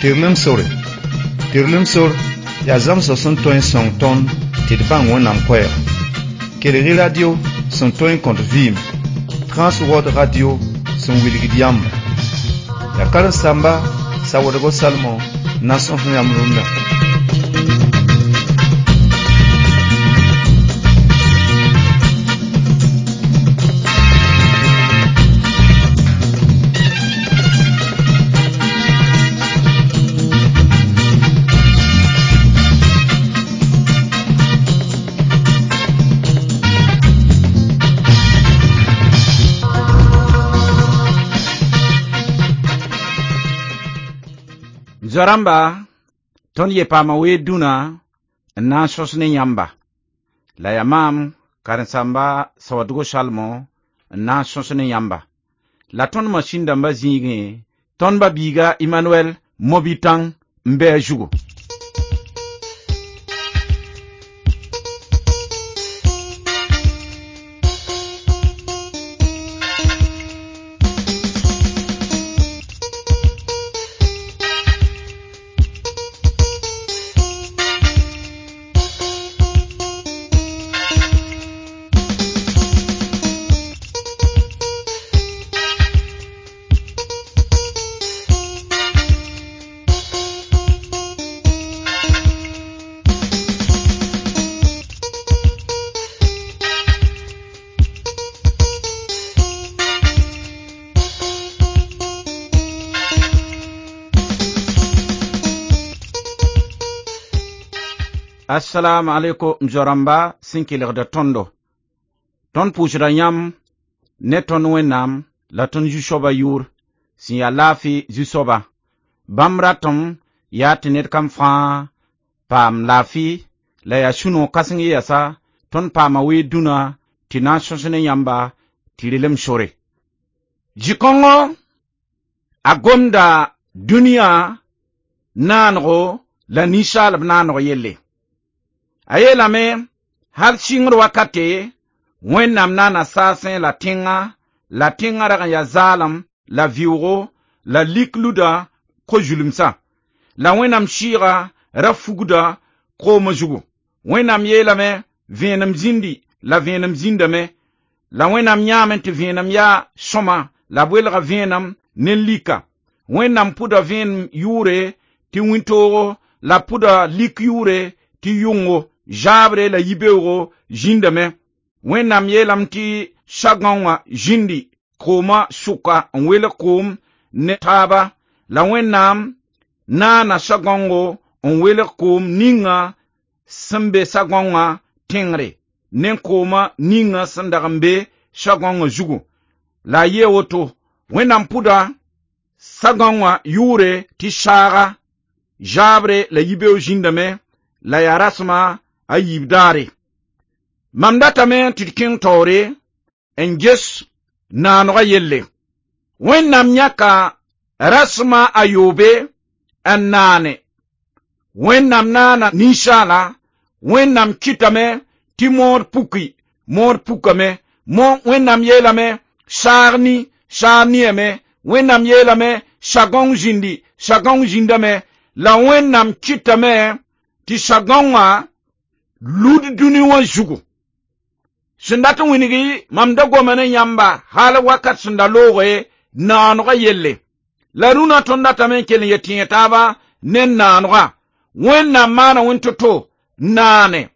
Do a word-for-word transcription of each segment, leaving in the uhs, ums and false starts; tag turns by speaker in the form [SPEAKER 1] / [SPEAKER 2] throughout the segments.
[SPEAKER 1] Tirlem sore. Tirlem sore ya zamso son toin song ton ti de bang wonam kwer. Kelere radio son toin contre vim. Trans World Radio son wilgidiam. Ya kar samba sa wodago salmo nason yamrunda.
[SPEAKER 2] Zaramba, ton ye pa ma we duna, na sosne nyamba. La yamam, karansamba, sawadugo shalmo, na sosne nyamba. La ton machine damba zingi, ton ba biga Emmanuel, mobitang, mbe jugo. Assalamu alaikum mjoramba sinkilir de tondo. Ton pushra nyam, ne ton wenam, la ton jushoba yur, si ya lafi jusoba. Bamratom, ya tenet kam fa, pam lafi, la ya shuno kasingi yasa, ton pama we duna, tina shosene yamba, tirilem shore. Jikongo, agomda dunia, nanro, la nishal nanro yelle. Aye la me, hal shingro wakate, wenam nana sasen la tinga, la tinga raga ya zalam, la viuro, la likluda, ko julumsa. La wenam shira, rafuguda, ko majugu. Wenam ye la me, vienam zindi, la vienam zinda me. La wenam nyamente vienam ya soma, la bwelga vienam, nelika. Wenam puda vien yure, ti wintoro, la puda lik yure, ti yungo. Jabre la yibero jindame wenam yelam ti shaganwa jindi koma shuka nwele kom netaba la wenam na na shagango nwele kom ninga sembe shaganwa tengre nen koma ninga sandagambe shaganwa jugu la yewoto wenam puda shaganwa yure ti shara jabre la yibero jindame la yarasma ayibdare mamdata men tidkin tore enjes na no yelle wennam nyaka rasma ayobe annane wennam nana nishala wennam kitame timor puki mor pukame mo wennam yelame sarni sarnieme wennam yelame shagong jindi shagong jindame la wennam kitame ti shagonga lud duni wa jugu sindata winigi mamda gomane nyamba hala wakat sinda lowe nanuga yelle la runa tondata men kele yetinye taba nen nanuga wenna mana wintoto nane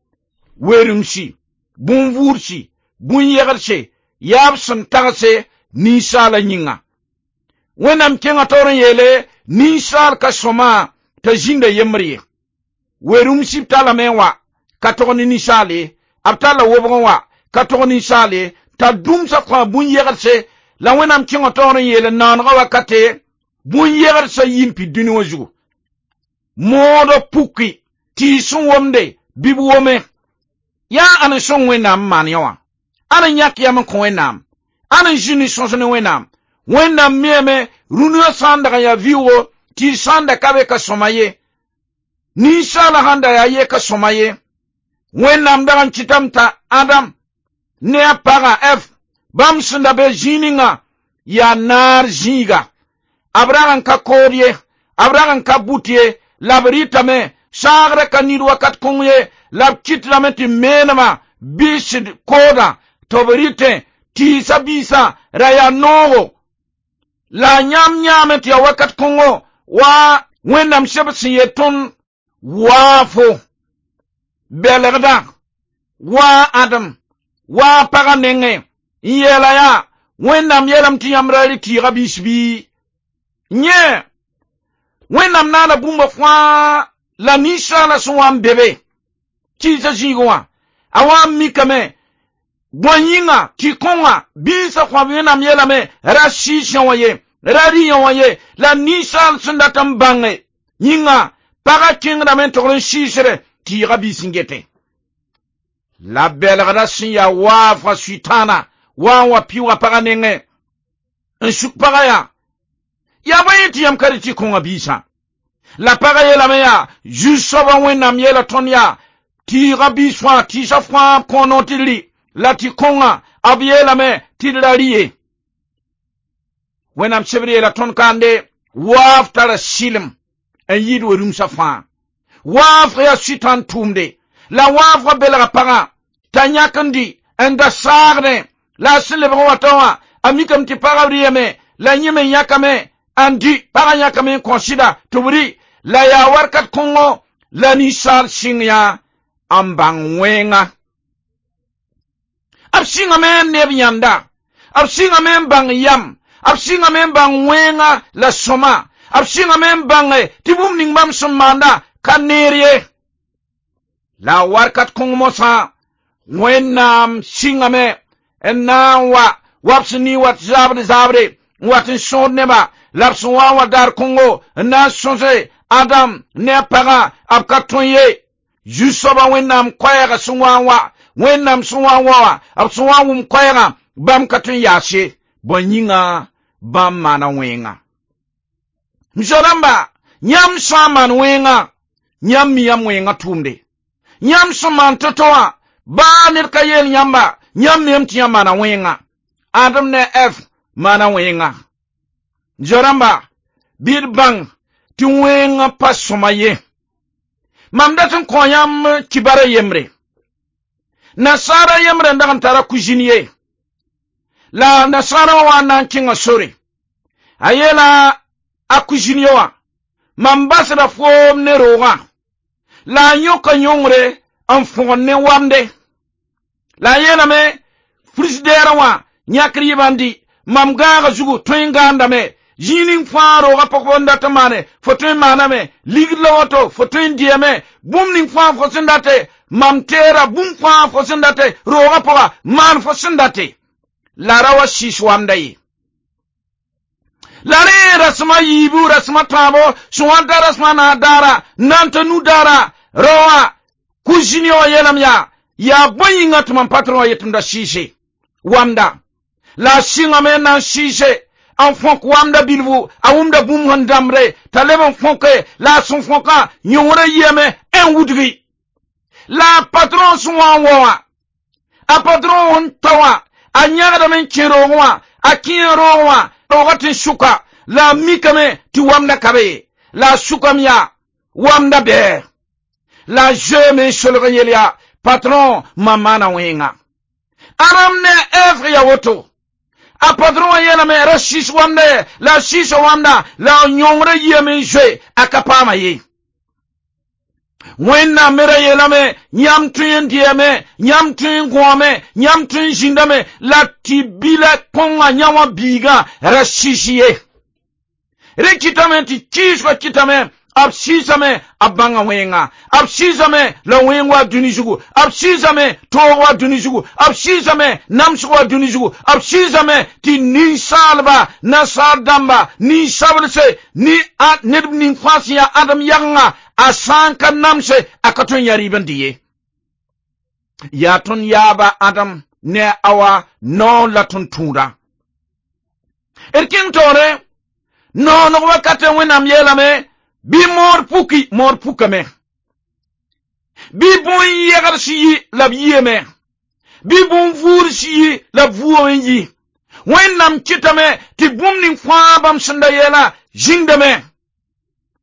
[SPEAKER 2] werumshi bunvurshi bunyegarche yabsun tagase nisala nyinga wenam kenga toren yele nisal kasoma ta jinda yemriye werumshi tala menwa katoni nisale abtala wobonwa katoni sale ta dumsa kwa bunyegarse la wenam kingo toren yele nanga wakate bunyegarse yimpi duni waju modo puki ti sun womde bibu wome ya ana son wenam manyawa ana nyaki yam ko wenam ana jini sonsone wenam wenam meme runyo sanda ya viwo ti sanda kabe ka somaye ni sala handa ya ye ka somaye wenam dagan chitamta adam ne apaga f bam sunda be jininga ya nar jiga abrahan ka korye abragan kabutie labritame sagre kanir wakat kongye lab kitlame ti menama bisid koda toberite tisa bisa raya nogo la nyam nyame ti wakat kongo wa wendam shebsi yeton wafo belegda wa adam wa paganenge yela ya wendam yelam ti yamrali ti rabisbi nye wendam nana bumba fwa la nisha la suwam bebe tisa jigwa awam mikame Gwanyinga, tikonga, bisa kwa vina miela me, rashisha waye, rari waye, la nishan sundata mbange, nyinga, paga kinga men toklen shishere, tira bisingete. La belle rasin ya wafra suitana, wawa piwa paga nenge, un suk paga ya, ya baye tiyam kari tikonga bisa. La paga ye la meya, jusoba wena miela tonya, tira biswa, tisha fwa konotili, lati konga abiyela me tidariye wenam chebri la ton kande waf tara shilim en yid werum safa waf ya shitan tumde la waf bela para tanyakandi enda sarne la silebe watawa amikam ti parabriye me la nyime yakame andi para yakame consider tubri la ya warkat kongo la ni sar singya ambang wenga Absinga men nebyanda. Absinga men bang yam. Absinga men bang wenga la soma. Absinga men bang tibum ning mam sumanda kanerie. La warkat kong mosa. Wenam singa me. Enna wa. Wapsini wat zabre zabre. Watin son neba. Lapswa wa dar kongo. Na sonse. Adam ne para. Abkatonye. Jusoba wenam kwaya sungwa wa. Wenam suwa wa, ab suwa wum kwayanga, bam katun yashe, bonyinga, bam mana wenga. Mjoramba, nyam saman wenga, nyam miyam wenga tumde. Nyam saman totoa, ba nirkayel nyamba, nyam miyam tiya mana wenga. Adam ne F, mana wenga. Mjoramba, bir bang, ti wenga pasomaye. Mamdatun koyam kibara yemre. Nasara yamre ndagan tara kujiniye. La nasara wa nankinga sore. Ayela akujiniye wa. Mambasra fom ne roga. La nyoka nyongre anfonne wamde. La yena me frisdera wa nyakri bandi. Mamgaga zugu twinganda me. Jining faro ga pokonda tamane. Fotwen maname. Ligla wato. Fotwen diame. Bumning fan fosendate. Mamtera bumfa fosendate roga poa man fosendate larawa shishwamdai lare rasma yibu rasma tabo suwanta rasma na dara nanta nu dara roa kujini o yelam ya ya boyinga tuman patron yetumda shishe wamda la shinga mena shishe en fonk wamda bilvu awumda bum handamre talebon fonke la son fonka nyore yeme en wudvi la patron suwa wa a patron tawa a nyaga men kiro wa a kiro wa rogatin shuka la mikame ti wamda kabe la shukamya wamda be la je men sholgyelia patron mamana wenga aramne evre ya woto a patron yela me rashish wamda la shisho wamda la nyongre yeme je akapama yi Wenna mere yelame, nyam tuyen dieme, nyam tuyen gwame, nyam tuyen jindame, la tibile konga nyawa biga rashishiye. Rekitame ti chishwa kitame, abshisame abanga wenga, abshisame la wengwa dunijugu, abshisame towa dunijugu, abshisame namshwa dunijugu, abshisame ti ninsalba, nasadamba, ninsablese, ni at nirb ya adam yanga, asanka namse akaton yariban diye. Yaton yaba adam ne awa no latun tunda. Erkin tore, no no wakate wenam yelame, bi mor puki mor pukame. Bi bon yegar siyi lab yeme. Bi bon vur siyi lab vuon yi. Wenam kitame ti bumning fabam sanda yela jingdame.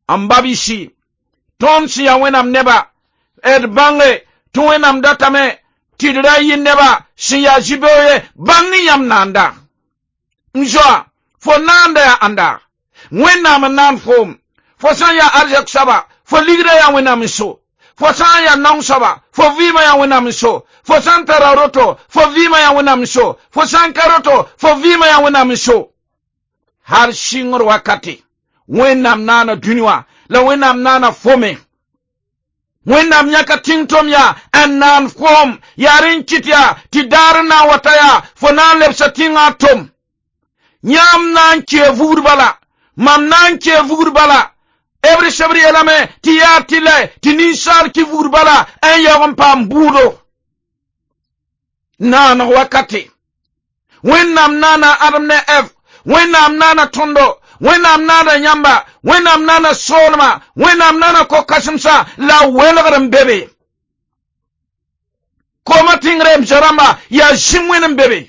[SPEAKER 2] ambabishi ton si ya wenam neba ed bange to wenam datame tidra yin neba si ya jiboye bangi yam nanda mjoa fo nanda ya anda wenam nan fom fo san ya arjak saba fo ligre ya wenam so fo san ya nong saba fo vima ya wenam so fo san tararoto fo vima ya wenam so fo san karoto fo vima ya wenam so har shingor wakati wenam nana duniwa la wenam nana fome wenam nyaka tingtom ya anan fom yarin kitya tidarna wataya fonan lepsa tinga tom nyam nan ke vurbala mam nan ke vurbala every shabri elame tiyatile tinisar ki vurbala en yawam pambudo nana wakati wenam nana adamne f wenam nana tondo wenam nana nyamba wenam nana solma wenam nana kokasimsa la welgaram bebe koma tingrem jaramba ya shimwenam bebe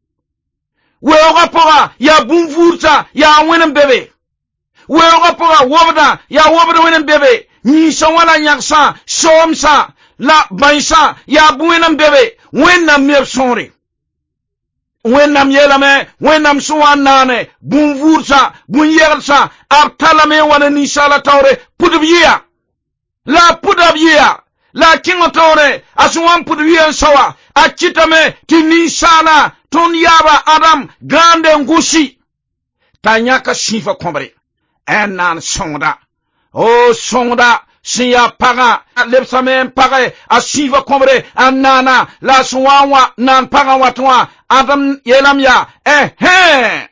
[SPEAKER 2] weoga poga ya bumfurta ya wenam bebe weoga poga wobda ya wobda wenam bebe nyisa wala nyaksa somsa la baisa ya buwenam bebe wenam mer sonre wenam yelame wenam suwan nane bun vursa bun yersa artalame wana nisala tawre pudbiya la pudbiya la kingo tawre asuwan pudbiya sawa achitame ti nisala ton yaba adam grande ngushi tanyaka shifa kombre enan sonda o sonda siya paga lepsame paga asiva kombre anana la suwawa nan paga watwa adam yelam ya eh he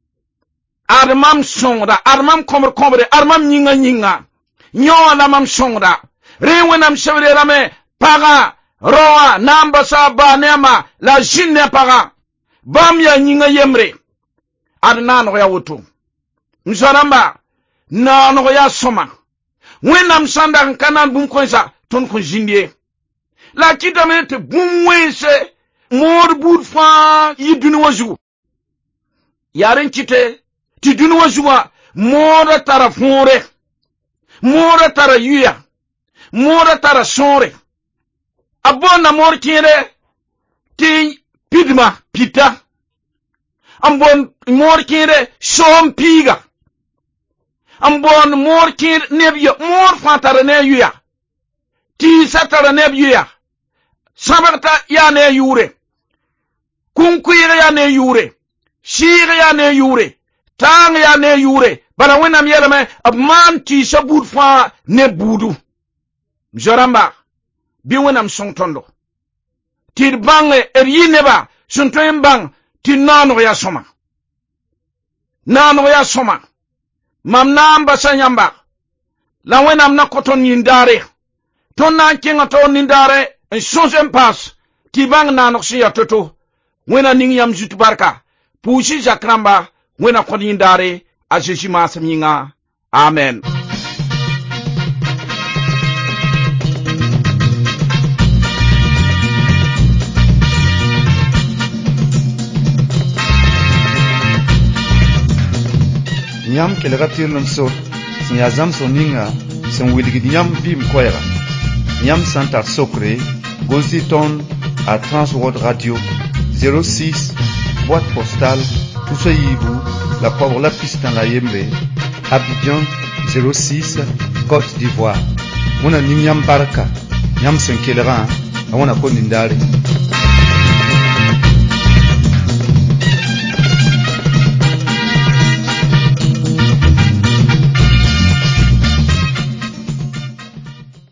[SPEAKER 2] armam sonda armam komre komre armam nyinga nyinga nyo la mam sonda rewenam shewre rame paga roa namba saba nema la jinne paga bam ya nyinga yemre adnano ya wutu msaramba nano ya soma wenam sanda kanan bum koisa ton ko jindie la kitame te bum wense mor bud fa yidunu waju yaren kite ti dunu wajuwa mora tara fore mora tara yuya mora tara sore abona mor kire ti pidma pita ambon mor kire som piga ambon mor kir nebyo mor fatara ne yuya ti satara ne yuya sabata ya ne yure kunkuyira ya ne yure shira ya ne yure tang ya ne yure bala wenam yelame abman ti sabur fa ne budu joramba bi wenam sontondo ti bange eriyineba sontoyen bang ti nano ya soma nano ya soma mam namba sanyamba la wenam na koton yindare ton na kinga ton yindare en sonsen pas ti bang nano siya toto wena ning yam jutu barka pushi jakramba wena kon yindare a jeshi masaminga amen.
[SPEAKER 1] Nyam kelega tirnum sot sin yazam soninga sin wilgid nyam bim koyra nyam santar sokre gozi ton à Transworld Radio zéro six boîte postale Toussaïbou la pauvre la piste dans la Yembe Abidjan zéro six Côte d'Ivoire mona nyam baraka nyam sen kelega a wana ko nindare